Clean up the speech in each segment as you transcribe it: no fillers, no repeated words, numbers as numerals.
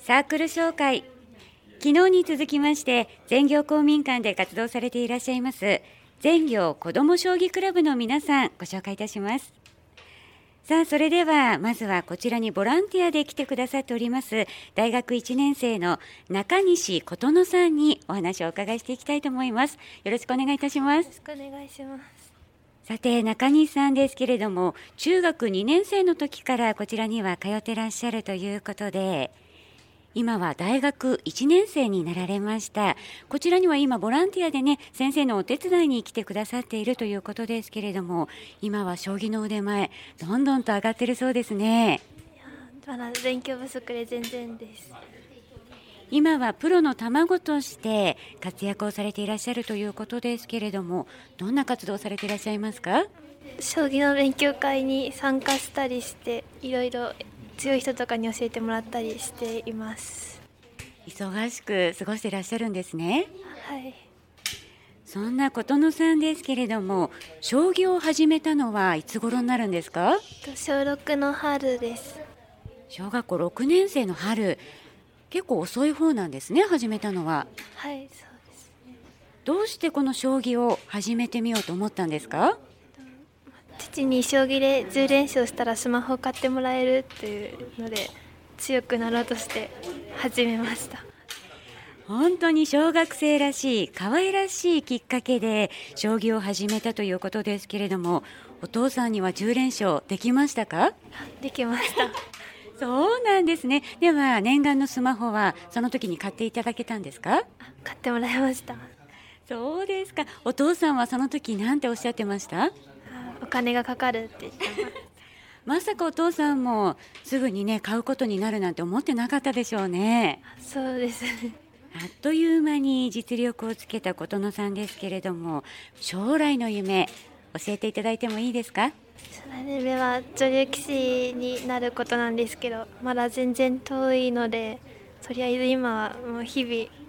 サークル紹介。昨日に続きまして全業公民館で活動されていらっしゃいます全業子ども将棋クラブの皆さんご紹介いたします。さあ、それではまずはこちらにボランティアで来てくださっております大学1年生の中西琴乃さんにお話をお伺いしていきたいと思います。よろしくお願いいたします。 よろしくお願いします。 さて、中西さんですけれども、中学2年生の時からこちらには通ってらっしゃるということで、今は大学1年生になられました。こちらには今ボランティアでね、先生のお手伝いに来てくださっているということですけれども、今は将棋の腕前どんどんと上がってるそうですね。 まだ勉強不足で全然です。 今はプロの卵として活躍をされていらっしゃるということですけれども、どんな活動をされていらっしゃいますか？ 将棋の勉強会に参加したりして、いろいろ強い人とかに教えてもらったりしています。 忙しく過ごしていらっしゃるんですね。 はい。 そんな琴乃さんですけれども、将棋を始めたのはいつ頃になるんですか？ 小6の春です。 小学校6年生の春、結構遅い方なんですね、始めたのは。 はい、そうですね。 どうしてこの将棋を始めてみようと思ったんですか？ 父に将棋で10連勝したらスマホを買ってもらえるっていうので強くなろうとして始めました。 本当に小学生らしい可愛らしいきっかけで将棋を始めたということですけれども、お父さんには10連勝できましたか？ できました。 そうなんですね。では念願のスマホはその時に買っていただけたんですか？ 買ってもらいました。 そうですか。お父さんはその時何ておっしゃってました？ お金がかかるって言ってます。 まさかお父さんもすぐにね買うことになるなんて思ってなかったでしょうね。 そうですね。 あっという間に実力をつけた琴乃さんですけれども、将来の夢教えていただいてもいいですか？ 将来の夢は女流棋士になることなんですけど、まだ全然遠いので、とりあえず今はもう日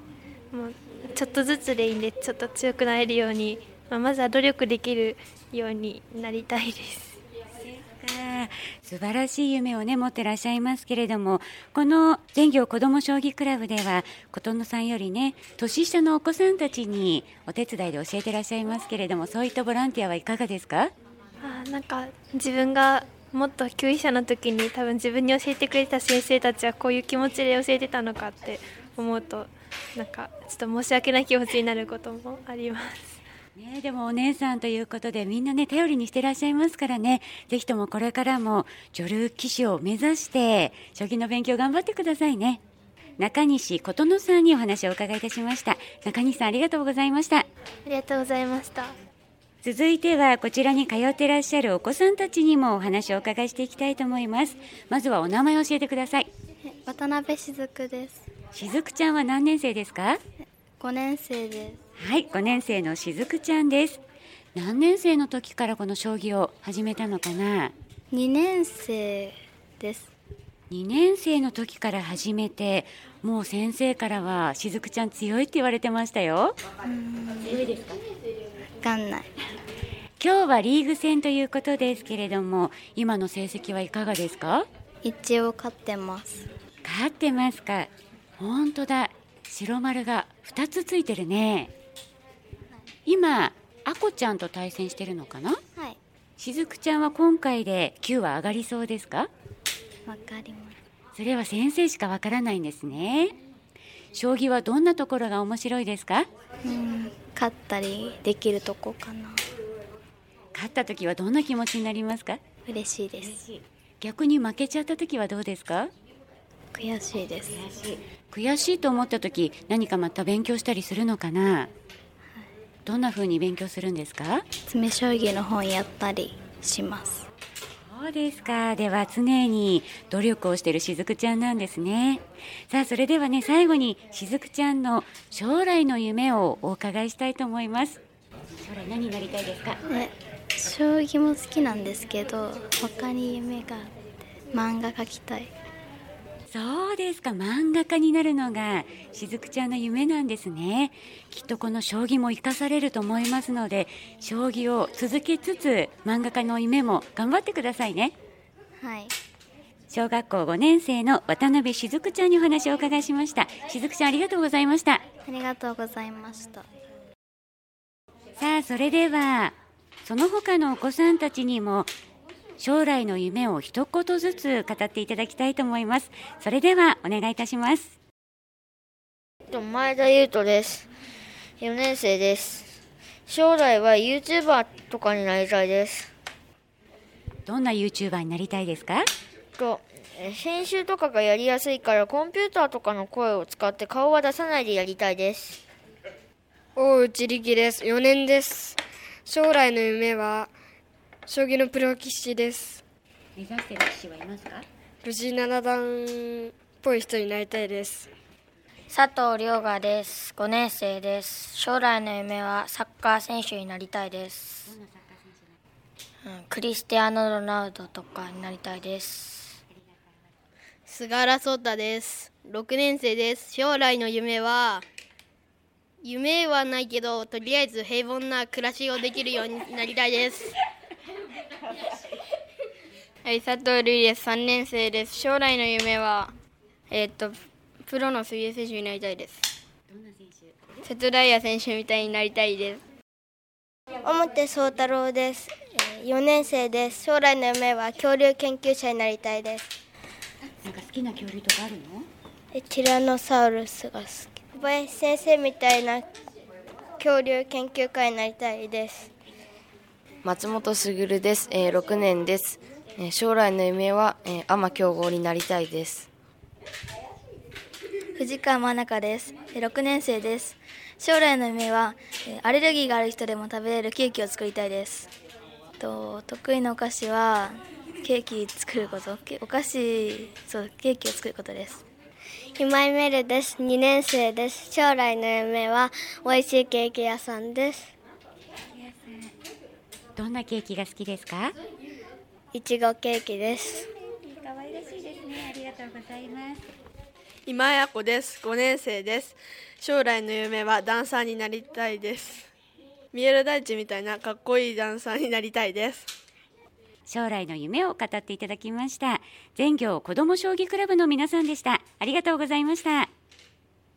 々もうちょっとずつでいいんで、ちょっと強くなれるように、まずは努力できるようになりたいです。 素晴らしい夢をね持ってらっしゃいますけれども、この全業子ども将棋クラブでは琴乃さんよりね年下のお子さんたちにお手伝いで教えてらっしゃいますけれども、そういったボランティアはいかがですか？ なんか自分がもっと級位者の時に多分自分に教えてくれた先生たちはこういう気持ちで教えてたのかって思うと、なんかちょっと申し訳ない気持ちになることもあります。 ね、でもお姉さんということでみんなね頼りにしてらっしゃいますからね、ぜひともこれからも女流棋士を目指して将棋の勉強頑張ってくださいね。中西琴乃さんにお話をお伺いいたしました。中西さんありがとうございました。 ありがとうございました。 続いてはこちらに通ってらっしゃるお子さんたちにもお話をお伺いしていきたいと思います。まずはお名前を教えてください。 渡辺しずくです。 しずくちゃんは何年生ですか 5年生です。 はい、5年生のしずくちゃんです。何年生の時からこの将棋を始めたのかな？ 2年生です。 2年生の時から始めて、もう先生からはしずくちゃん強いって言われてましたよ。強いですか？ わかんない。 今日はリーグ戦ということですけれども、今の成績はいかがですか？ 一応勝ってます。 勝ってますか？本当だ、白丸が2つついてるね。今あこちゃんと対戦してるのかな？ はい。 しずくちゃんは今回で9は上がりそうですか？ わかります。 それは先生しかわからないんですね。将棋はどんなところが面白いですか？ 勝ったりできるとこかな。 勝った時はどんな気持ちになりますか？ 嬉しいです。 逆に負けちゃった時はどうですか？ 悔しいです。 悔しいと思った時、何かまた勉強したりするのかな？どんな風に勉強するんですか？ 詰将棋の本やったりします。 そうですか。では常に努力をしているしずくちゃんなんですね。さあ、それではね、最後にしずくちゃんの将来の夢をお伺いしたいと思います。将来何になりたいですか？ 将棋も好きなんですけど、他に夢があって漫画描きたい。 そうですか。漫画家になるのがしずくちゃんの夢なんですね。きっとこの将棋も生かされると思いますので、将棋を続けつつ漫画家の夢も頑張ってくださいね。 はい。 小学校5年生の渡辺しずくちゃんにお話をお伺いしました。しずくちゃん、ありがとうございました。 ありがとうございました。 さあ、それではその他のお子さんたちにも将来の夢を一言ずつ語っていただきたいと思います。それではお願いいたします。 前田優斗です。4年生です。将来は YouTuber とかになりたいです。 どんな YouTuber になりたいですか？ 編集とかがやりやすいからコンピューターとかの声を使って顔は出さないでやりたいです。 大内力です。4年です。将来の夢は将棋のプロ棋士です。 目指している棋士はいますか？ 藤井七段っぽい人になりたいです。 佐藤涼河です。5年生です。将来の夢はサッカー選手になりたいです。 どんなサッカー選手になりたい？ クリスティアーノ・ロナウドとかになりたいです。 菅原壮太です。6年生です。将来の夢はないけど、とりあえず平凡な暮らしをできるようになりたいです。 はい、佐藤瑠衣です。3年生です。将来の夢はプロの水泳選手になりたいです。 どんな選手？ 瀬戸大也選手みたいになりたいです。 表宗太郎です。4年生です。将来の夢は恐竜研究者になりたいです。 なんか好きな恐竜とかあるの？ ティラノサウルスが好き。小林先生みたいな恐竜研究家になりたいです。 松本卓です。6年です。将来の夢はアマ強豪になりたいです。 藤川真中です。6年生です。将来の夢はアレルギーがある人でも食べれるケーキを作りたいです。得意なお菓子はケーキ作ること、ケーキを作ることです。 今井メルです。2年生です。将来の夢は美味しいケーキ屋さんです。 どんなケーキが好きですか？ いちごケーキです。 可愛らしいですね。ありがとうございます。 今井亜子です。5年生です。将来の夢はダンサーになりたいです。三浦大知みたいなかっこいいダンサーになりたいです。 将来の夢を語っていただきました。全業子ども将棋クラブの皆さんでした。ありがとうございました。